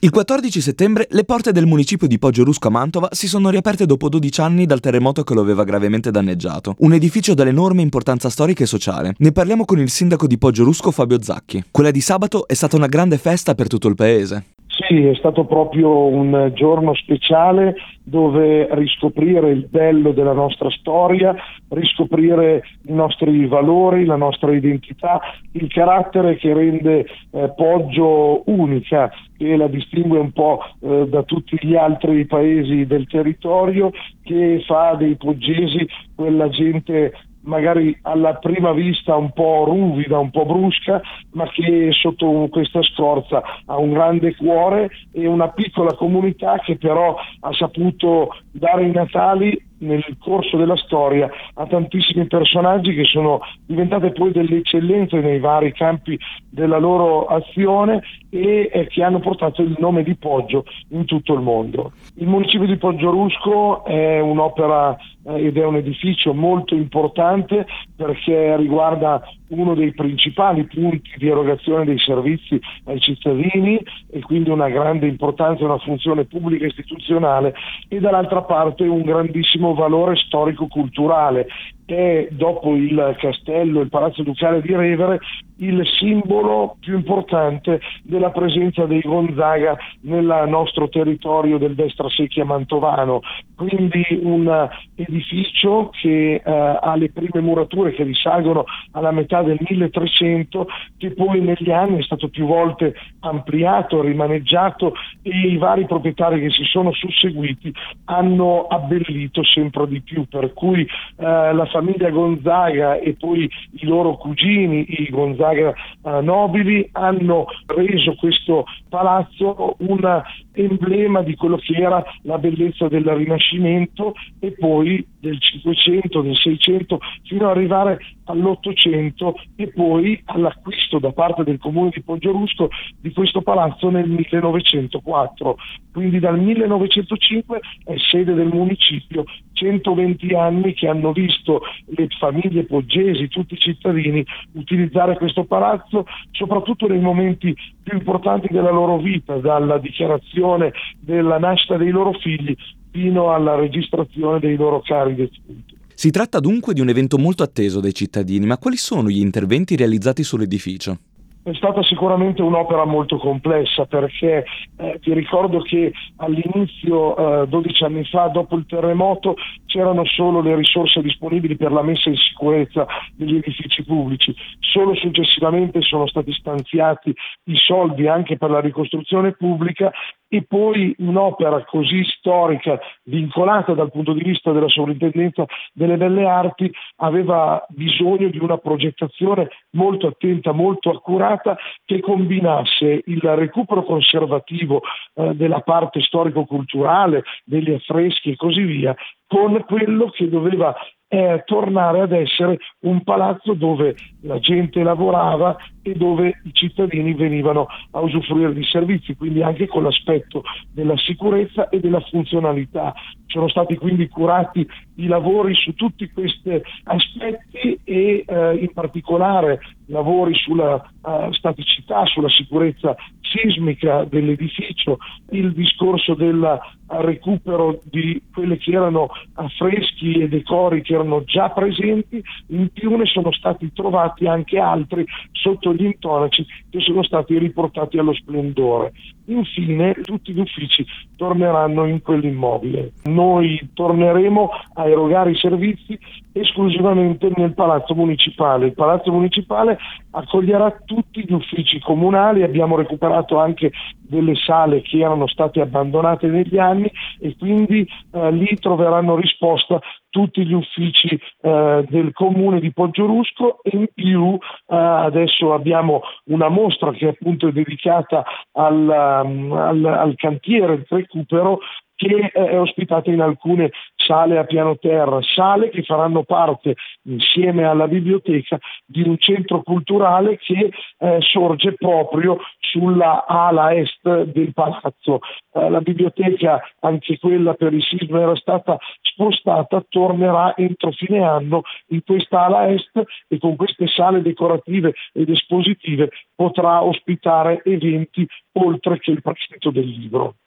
Il 14 settembre le porte del municipio di Poggiorusko a Mantova si sono riaperte dopo 12 anni dal terremoto che lo aveva gravemente danneggiato. Un edificio dall'enorme importanza storica e sociale. Ne parliamo con il sindaco di Poggiorusko, Fabio Zacchi. Quella di sabato è stata una grande festa per tutto il paese. Sì, è stato proprio un giorno speciale dove riscoprire il bello della nostra storia, riscoprire i nostri valori, la nostra identità, il carattere che rende Poggio unica, che la distingue un po' da tutti gli altri paesi del territorio, che fa dei poggesi quella gente magari alla prima vista un po' ruvida, un po' brusca, ma che sotto questa scorza ha un grande cuore e una piccola comunità che però ha saputo dare i Natali nel corso della storia a tantissimi personaggi che sono diventate poi delle eccellenze nei vari campi della loro azione e che hanno portato il nome di Poggio in tutto il mondo. Il municipio di Poggiorusko è un'opera ed è un edificio molto importante perché riguarda uno dei principali punti di erogazione dei servizi ai cittadini e quindi una grande importanza, una funzione pubblica istituzionale, e dall'altra parte un grandissimo valore storico-culturale. È, dopo il castello, il palazzo ducale di Revere, il simbolo più importante della presenza dei Gonzaga nel nostro territorio del Destra Secchia mantovano. Quindi un edificio che ha le prime murature che risalgono alla metà del 1300, che poi negli anni è stato più volte ampliato, rimaneggiato, e i vari proprietari che si sono susseguiti hanno abbellito sempre di più, per cui la famiglia Gonzaga e poi i loro cugini, i Gonzaga nobili, hanno reso questo palazzo un emblema di quello che era la bellezza del Rinascimento e poi del 500, del 600, fino ad arrivare all'800 e poi all'acquisto da parte del comune di Poggiorusko di questo palazzo nel 1904. Quindi dal 1905 è sede del municipio, 120 anni che hanno visto le famiglie poggesi, tutti i cittadini, utilizzare questo palazzo soprattutto nei momenti più importanti della loro vita, dalla dichiarazione della nascita dei loro figli fino alla registrazione dei loro cari defunti. Si tratta dunque di un evento molto atteso dai cittadini, ma quali sono gli interventi realizzati sull'edificio? È stata sicuramente un'opera molto complessa perché ti ricordo che all'inizio, 12 anni fa, dopo il terremoto, c'erano solo le risorse disponibili per la messa in sicurezza degli edifici pubblici. Solo successivamente sono stati stanziati i soldi anche per la ricostruzione pubblica, e poi un'opera così storica, vincolata dal punto di vista della sovrintendenza delle belle arti, aveva bisogno di una progettazione molto attenta, molto accurata, che combinasse il recupero conservativo della parte storico-culturale, degli affreschi e così via, con quello che doveva tornare ad essere un palazzo dove la gente lavorava e dove i cittadini venivano a usufruire di servizi, quindi anche con l'aspetto della sicurezza e della funzionalità. Sono stati quindi curati i lavori su tutti questi aspetti e in particolare lavori sulla staticità, sulla sicurezza sismica dell'edificio, il discorso del recupero di quelle che erano affreschi e decori che erano già presenti, in più ne sono stati trovati anche altri sotto gli intonaci che sono stati riportati allo splendore. Infine tutti gli uffici torneranno in quell'immobile. Noi torneremo a erogare i servizi esclusivamente nel Palazzo Municipale. Il Palazzo Municipale accoglierà tutti gli uffici comunali, abbiamo recuperato anche delle sale che erano state abbandonate negli anni e quindi lì troveranno risposta tutti gli uffici del comune di Poggiorusko, e in più adesso abbiamo una mostra che appunto è dedicata al cantiere del recupero, che è ospitata in alcune sale a piano terra, sale che faranno parte insieme alla biblioteca di un centro culturale che sorge proprio sulla ala est del palazzo. La biblioteca, anche quella per il sisma era stata spostata, tornerà entro fine anno in questa ala est e con queste sale decorative ed espositive potrà ospitare eventi oltre che il prestito del libro.